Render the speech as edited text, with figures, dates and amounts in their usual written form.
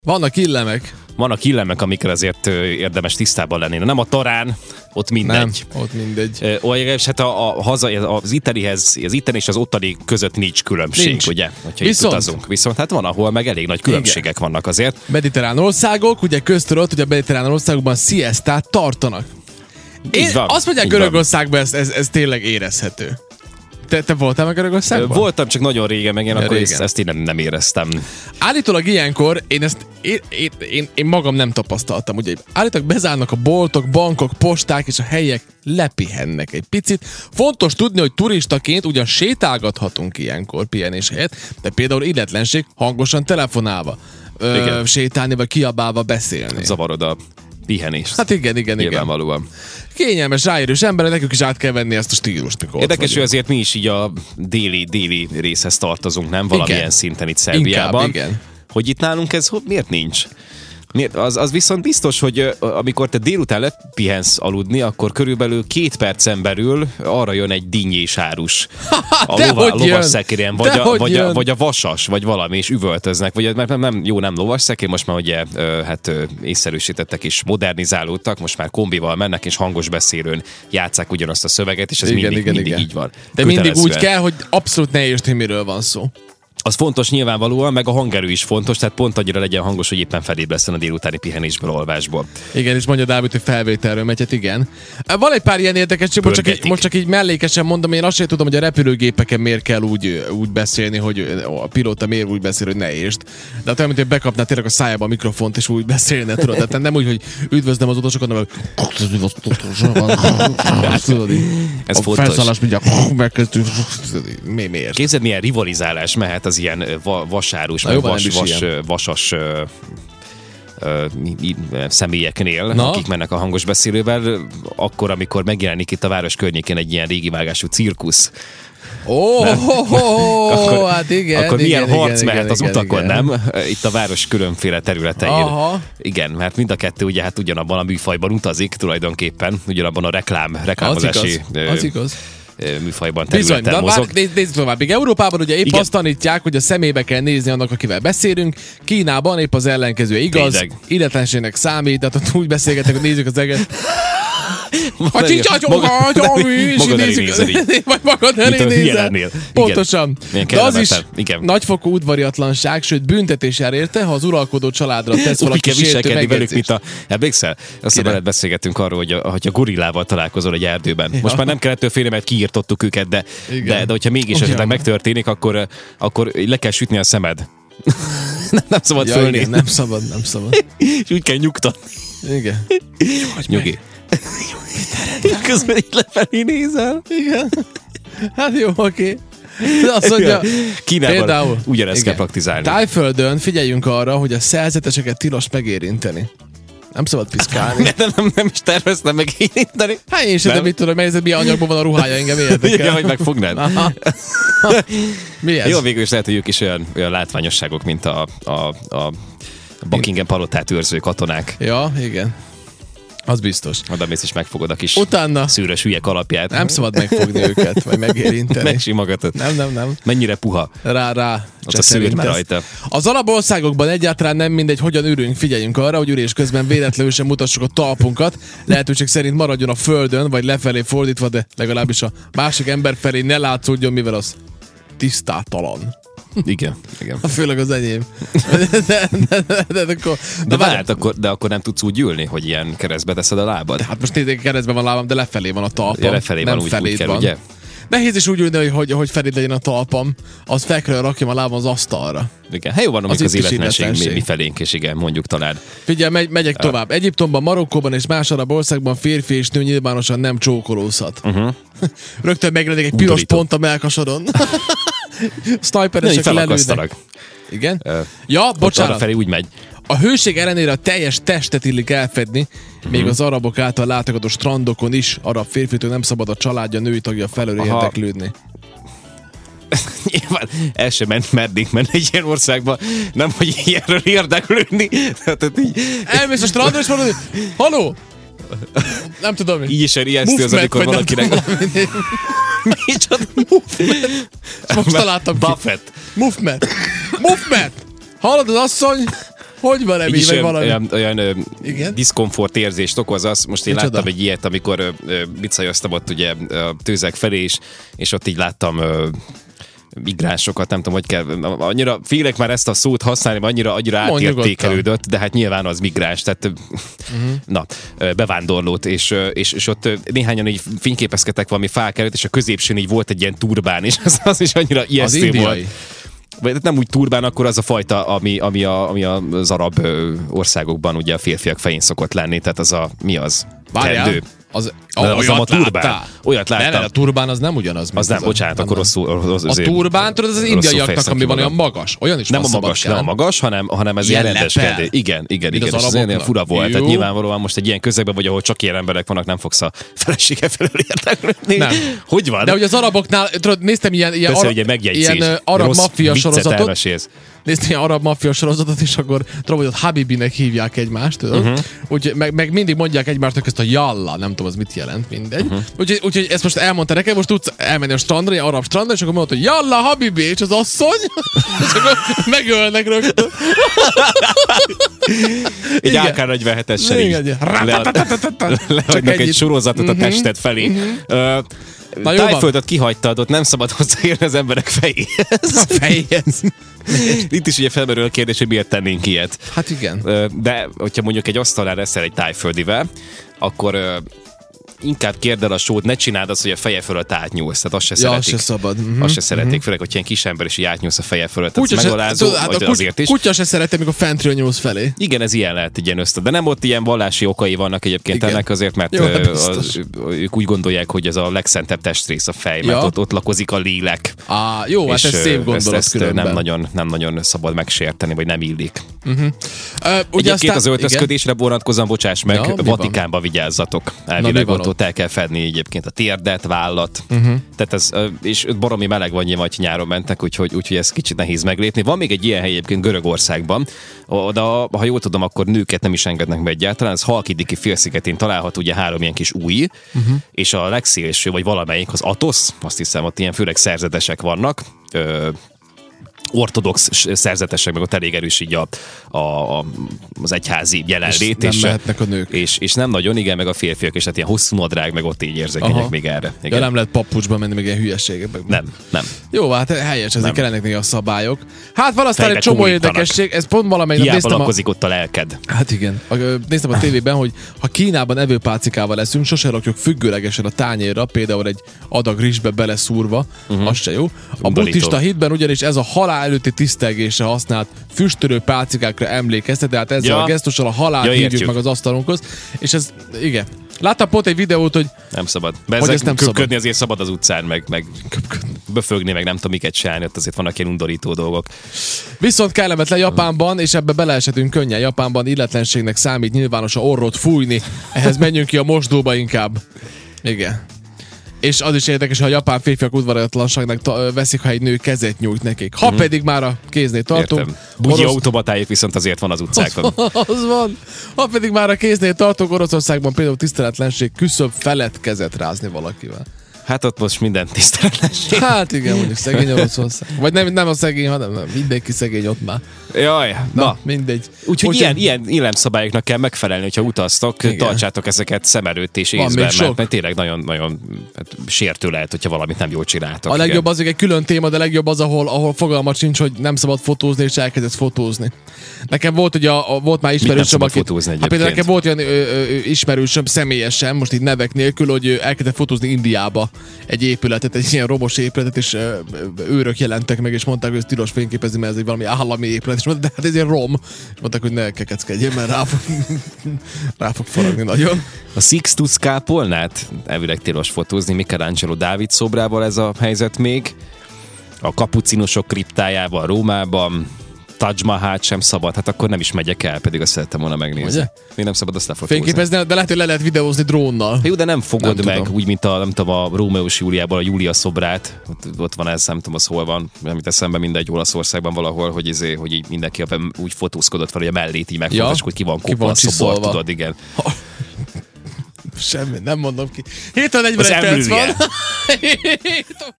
Vannak illemek. Vannak illemek, amikkel azért érdemes tisztában lenni. Nem a tarán, ott mindegy. Nem, ott mindegy. És hát az ittenihez, az itteni és az ottani között nincs különbség, Nincs. ugye? Hogyha itt utazunk. Viszont hát van, ahol meg elég nagy különbségek vannak azért. Mediterrán országok, ugye köztudott, hogy a mediterrán országokban siestát tartanak. Azt mondják, Görögországban ez tényleg érezhető. Te voltál meg Görögországban? Voltam, csak nagyon régen, meg én akkor ezt én nem éreztem. Állítólag ilyenkor én magam nem tapasztaltam. Ugye állítólag bezárnak a boltok, bankok, posták, és a helyek lepihennek egy picit. Fontos tudni, hogy turistaként ugyan sétálgathatunk ilyenkor pihenés helyett, de például illetlenség hangosan telefonálva, sétálni, vagy kiabálva beszélni. Zavarod a pihenést. Hát igen. Nyilvánvalóan. Kényelmes, ráérős emberek, nekünk is át kell venni ezt a stílust, mikor érdekes, hogy azért mi is így a déli részhez tartozunk, nem? Valamilyen szinten itt Szerbiában. Inkább, igen. Hogy itt nálunk ez miért nincs? Az viszont biztos, hogy amikor te délután lepihensz aludni, akkor körülbelül 2 percen belül arra jön egy dinnyés árus a lovasszekéryen, vagy a vasas, vagy valami, és üvöltöznek. Vagy, mert nem lovasszekér, most már ugye észszerűsítettek és modernizálódtak, most már kombival mennek, és hangos beszélőn játsszák ugyanazt a szöveget, és ez mindig így van. De mindig úgy kell, hogy abszolút ne értsd, miről van szó. Az fontos nyilvánvalóan, meg a hangerő is fontos, tehát pont annyira legyen hangos, hogy éppen felébreszen a délutáni pihenésből, alvásból. Igen, és mondja Dávid, hogy felvételről megy, hát igen. Van egy pár ilyen érdekesség, most csak így mellékesen mondom, én azt sem tudom, hogy a repülőgépeken miért kell úgy beszélni, hogy a pilóta miért úgy beszél, hogy ne értsd. De hát olyan, mint hogy bekapná tényleg a szájába a mikrofont, és úgy beszélne, tudod. Tehát nem úgy, hogy üdvözlöm az utasokat, hanem ez fontos. Felszállás mindjárt megkezdtük. Miért? Képzeld, milyen rivalizálás mehet az ilyen vasárus, vagy vasas személyeknél, akik mennek a hangos beszélővel, akkor, amikor megjelenik itt a város környékén egy ilyen régi vágású cirkusz. Hát igen. Akkor milyen harc mehet az utakon, nem? Itt a város különféle területein. Aha. Igen, mert mind a kettő ugye hát ugyanabban a műfajban utazik tulajdonképpen, ugyanabban a reklámozási... Az igaz. Műfajban, területen mozog. Nézzük tovább. Európában ugye épp azt tanítják, hogy a szemébe kell nézni annak, akivel beszélünk. Kínában épp az ellenkező igaz. Illetlenségnek számít, tehát úgy beszélgetek, hogy nézzük az eget. A magad elé nézel. Vagy magad elé nézel. Pontosan. De az is nagyfokú udvariatlanság, sőt büntetés jár érte, ha az uralkodó családra tesz valaki sértő megjegyzést. Emlékszel? Azt veled beszélgettünk arról, hogy a gorillával találkozol egy erdőben. Most már nem kell ettől félni, mert kiírtottuk őket, de hogyha mégis esetleg megtörténik, akkor le kell sütni a szemed. Nem szabad fölnézni. Nem szabad. És úgy kell nyugtatni. Igen. Nyugi. Közben így lefelé nézel. Igen. Hát jó, oké. De azt mondja, Kínában például, ugyanezt kell praktizálni. Tájföldön figyeljünk arra, hogy a szerzeteseket tilos megérinteni. Nem szabad piszkálni. Nem is terveztem megérinteni. Hát én sem, de mit tudom, mert milyen anyagban van a ruhája, engem érdekel. Ja, hogy megfognád. Mi ez? Jó, végül is lehet, hogy ők is olyan látványosságok, mint a Buckingham palotát őrző katonák. Ja, igen. Az biztos. Oda mész is megfogod a kis szűrös hülyek alapját. Nem szabad megfogni őket, vagy megérinteni. Megsimogatod. Nem. Mennyire puha. Rá. Az a szőr rajta. Az arab országokban egyáltalán nem mindegy, hogyan ülünk. Figyeljünk arra, hogy ülés közben véletlenül sem mutassuk a talpunkat. Lehetőség szerint maradjon a földön, vagy lefelé fordítva, de legalábbis a másik ember felé ne látszódjon, mivel az tisztátalan. Igen. Főleg az enyém. De akkor nem tudsz úgy ülni, hogy ilyen keresztbe teszed a lábad? De hát most nézzék, keresztbe van a lábam, de lefelé van a talpam. Ja, lefelé van, úgy kell, ugye? Nehéz is úgy ülni, hogy feléd legyen a talpam. Az fel kell rakjam a lábam az asztalra. Igen, jó van, amikor az illetlenség mi felénk, és igen, mondjuk talán. Figyelj, megyek tovább. Egyiptomban, Marokkóban és más arab országban férfi és nő nyilvánosan nem csókolózhat. Rögtön megjelenik egy piros pont a melkasodon. Sniperesek lelőnek. Igen? Ja, bocsánat. Felé úgy megy. A hőség ellenére a teljes testet illik elfedni, még az arabok által látogató strandokon is arab férfitől nem szabad a családja női tagja felől érdeklődni. Nyilván el sem mernék menni egy ilyen országba, nem, hogy ilyenről érdeklődni. Elmész a strandra és mondod, haló! Nem tudom. Így is ijesztő az, amikor valakinek... Micsoda? Movement. Most találtam ki. Buffett. Movement. Hallod, az asszony? Hogy van Így is vagy valami? olyan Igen? diszkomfort érzést okoz az. Most én Micsoda? láttam egy ilyet, amikor bicajoztam ott ugye a tőzek felé is, és ott így láttam migránsokat, nem tudom, hogy kell. Annyira félek már ezt a szót használni, annyira átértékelődött, de hát nyilván az migráns, tehát bevándorlót, és ott néhányan így fényképezkedtek valami fák előtt, és a középsőn így volt egy ilyen turbán, és az is annyira ijesztő volt. Vagy nem úgy turbán, akkor az a fajta, ami az arab országokban ugye a férfiak fején szokott lenni, tehát az mi az? Várjál, Kendő. az a turbán. Olyat láttam. Ne, a turbán az nem ugyanaz. Az nem, bocsánat, akkor rosszul. A turbán, tudod, az indiaiaknak, ami van olyan magas. Olyan is nem a magas, hanem ez ilyen rendes kendő. Igen. És ez ilyen fura volt. Tehát nyilvánvalóan most egy ilyen közegben vagy, ahol csak ilyen emberek vannak, nem fogsz a felesége felől érdeklődni. Nem. Hogy van? De hogy az araboknál, tudod, néztem ilyen arab maffia sorozatot. Nézd, ilyen arab maffia sorozatot, és akkor tudom, hogy ott Habibinek hívják egymást, tudod? Úgyhogy meg mindig mondják egymásnak ezt a jalla, nem tudom, az mit jelent, mindegy. Úgyhogy ezt most elmondta nekem, most tudsz elmenni a strandra, egy arab strandra, és akkor mondod, hogy jalla, Habibi, és az asszony, és akkor megölnek rögtön. Egy AK-47-essel így leadnak egy sorozatot a tested felé. Tájföldet kihagytad, ott nem szabad hozzáérni az emberek fejéhez. Itt is ugye felmerül a kérdés, hogy miért tennénk ilyet. Hát igen. De hogyha mondjuk egy asztalnál eszel egy tájföldivel, akkor inkább kérd el a sót, ne csináld azt, hogy a feje fölött átnyúlsz. Tehát azt se szeretik. Azt se szabad. Azt se szeretik, főleg, hogy ilyen kis ember is így átnyúlsz a feje fölött. Ez megalázó, azért is. Kutya se szereti, amikor fentről nyúlsz felé. Igen, ez ilyen lehet, egy ilyen ösztön. De nem ott ilyen vallási okai vannak egyébként igen. Ennek azért, mert jó, ők úgy gondolják, hogy ez a legszentebb testrész a fej, mert ott lakozik a lélek. Jó, hát ez szép gondolat ezt nem nagyon szabad megsérteni, vagy nem illik. Egyébként az öltözködésre vonatkozóan, bocsáss meg, Vatikánba vigyázzatok. Elvileg ott el kell fedni egyébként a térdet, vállat. Tehát ez, és baromi meleg van nyilván, hogy nyáron mentek, úgyhogy ez kicsit nehéz meglépni. Van még egy ilyen hely egyébként Görögországban, oda, ha jól tudom, akkor nőket nem is engednek be egyáltalán. Ez Halkidiki félszigetén található ugye 3 ilyen kis új, és a legszélső, vagy valamelyik az Atosz, azt hiszem, ott ilyen főleg szerzetesek vannak, ortodox szerzetesek, meg ott elég erős így az egyházi jelenlét. És nem mehetnek a nők. És nem nagyon, igen, meg a férfiak, és hát ilyen hosszú nadrág, meg ott így érzékenyek még erre. Igen. Ja, nem lehet papucsba menni, meg ilyen hülyeségekbe. Nem. Jó, hát helyes, ezek kellenek még a szabályok. Hát valasztán egy csomó érdekesség, ez pont valamelyik hiába lakozik ott a lelked. Hát igen. Néztem a tévében, hogy ha Kínában evőpálcikával leszünk, sose rakjuk függőlegesen a tányérra, például egy adag rizsbe beleszúrva, az se jó. A buddhista hitben ugyanis ez a halál előtti tisztelgésre használt füstölő pálcikákra emlékeztet, tehát ezzel a gesztussal a halált hívjuk meg az asztalunkhoz, és ez, igen. Láttam pont egy videót, hogy nem szabad. Ezek köpködni azért szabad az utcán, meg befögni, meg nem tudom miket csinálni, ott azért vannak ilyen undorító dolgok. Viszont kellemetlen Japánban, és ebbe beleeshetünk könnyen, Japánban illetlenségnek számít nyilvánosan orrot fújni, ehhez menjünk ki a mosdóba inkább. Igen. És az is érdekes, hogy a japán férfiak udvariatlanságnak veszik, ha egy nő kezet nyújt nekik. Ha pedig már a kéznél tartunk. Bugyi automatájuk viszont azért van az utcákon. Az van. Ha pedig már a kéznél tartunk, Oroszországban például tiszteletlenség küszöb felett kezet rázni valakivel. Hát ott most minden tiszteletlenség. Hát igen, mondjuk szegény Oroszország. Vagy nem a szegény, hanem mindenki szegény ott már. Jaj, na mindegy. Úgyhogy ilyen illemszabályoknak kell megfelelni, hogyha utaztok, igen. Tartsátok ezeket szem előtt és észben, mert tényleg nagyon sértő lehet, hogyha valamit nem jól csináltok. A legjobb az egy külön téma, de legjobb az, ahol fogalmat sincs, hogy nem szabad fotózni, és elkezdesz fotózni. Nekem volt, hogy volt már ismerősöm, akit... például nekem volt olyan ismerősöm személyesen, most így nevek nélkül, hogy elkezdett fotózni Indiába egy épületet, egy ilyen romos épületet, és őrök jelentek meg, és mondták, hogy ez tilos fényképezni, mert ez egy valami állami épület, és mondták, de hát ez egy rom. És mondták, hogy ne kekeckedjél, mert rá fog forogni nagyon. A Sixtus kápolnát elvileg tilos fotózni, Michelangelo Dávid szobrával ez a helyzet még. A kapucinosok kriptájával Rómában, Taj Mahalt sem szabad, hát akkor nem is megyek el, pedig azt szerettem volna megnézni. Ugye? Még nem szabad azt lefotózni. Fényképezni, de lehet, hogy le lehet videózni drónnal. Jó, de nem fogod nem meg, tudom. Úgy, mint a Rómeós Júliában a Júlia szobrát. Ott van ez, nem tudom, az hol van, amit eszembe mindegy Olaszországban valahol, hogy így mindenki úgy fotózkodott fel, hogy a mellét így megfotózkodott, hogy ki van kopva a szobor, tudod, igen. Semmi, nem mondom ki. 7:41 perc van.